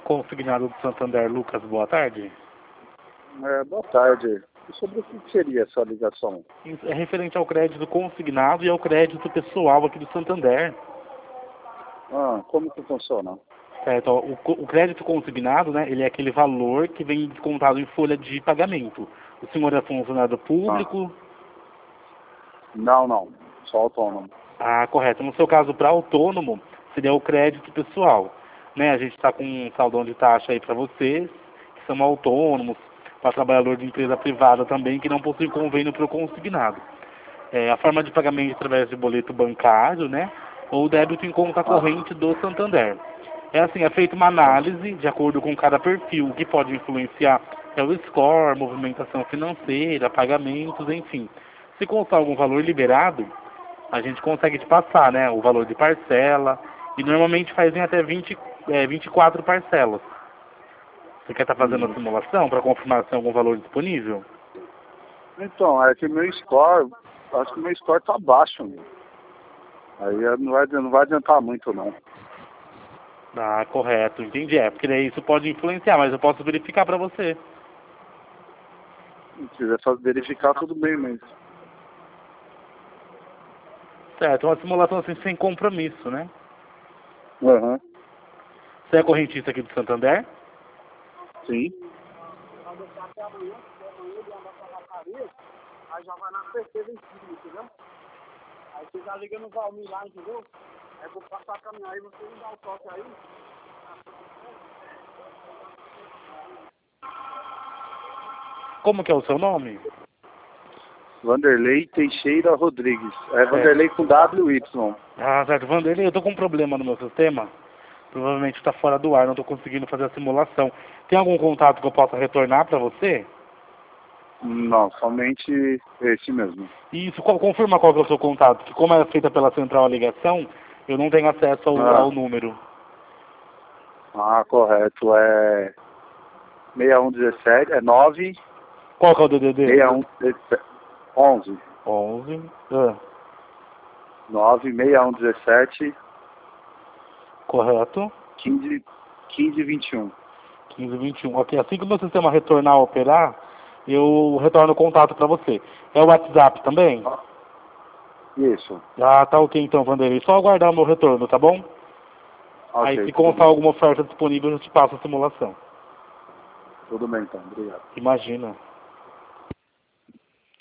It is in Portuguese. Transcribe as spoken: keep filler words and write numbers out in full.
Consignado do Santander, Lucas, boa tarde. É, boa tarde. E sobre o que seria essa ligação? É referente ao crédito consignado e ao crédito pessoal aqui do Santander. Ah, como que funciona? Certo, ó, o, o crédito consignado, né, ele é aquele valor que vem descontado em folha de pagamento. O senhor é funcionário público? Ah, não, não. Só autônomo. Ah, correto. No seu caso, para autônomo, seria o crédito pessoal. Né? A gente está com um saldão de taxa aí para vocês, que são autônomos, para trabalhador de empresa privada também, que não possui convênio para o consignado. É, a forma de pagamento é através de boleto bancário, né? Ou débito em conta corrente do Santander. É assim, é feita uma análise de acordo com cada perfil, que pode influenciar é o score, movimentação financeira, pagamentos, enfim. Se constar algum valor liberado, a gente consegue te passar, né, o valor de parcela, e normalmente fazem até vinte, é, vinte e quatro parcelas. Você quer estar fazendo a Uhum. simulação para confirmar se tem algum valor disponível? Então, é que meu score, acho que meu score tá baixo, meu. Aí não vai, não vai adiantar muito, não. Ah, correto, entendi. É, porque daí isso pode influenciar, mas eu posso verificar para você. Se quiser só verificar, tudo bem mesmo. Certo, uma simulação assim sem compromisso, né? Aham. Você é correntista aqui do Santander? Sim. Aí já vai na certeza em cima, entendeu? Aí você já liga no Valmir lá, entendeu? Aí vou passar a caminhar aí, você me dá o toque aí. Como que é o seu nome? Vanderlei Teixeira Rodrigues. É Vanderlei com W Y. Ah, certo. Vanderlei, eu tô com um problema no meu sistema. Provavelmente está fora do ar, não tô conseguindo fazer a simulação. Tem algum contato que eu possa retornar para você? Não, somente esse mesmo. Isso, qual- confirma qual que é o seu contato, que como é feita pela central a ligação, eu não tenho acesso ao, Ah, ao número. ah, correto. É seis um um sete, é nove Qual que é o D D D? seis um onze. onze. Ah, nove seis um um sete, correto. quinze, quinze vinte e um. quinze vinte e um. Ok, assim que o meu sistema retornar a operar, eu retorno o contato para você. É o WhatsApp também? Isso. Ah, tá ok então, Vanderlei. Só aguardar o meu retorno, tá bom? Aí Ok, se tudo constar bem. alguma oferta disponível, eu te passo a simulação. Tudo bem então, obrigado. Imagina.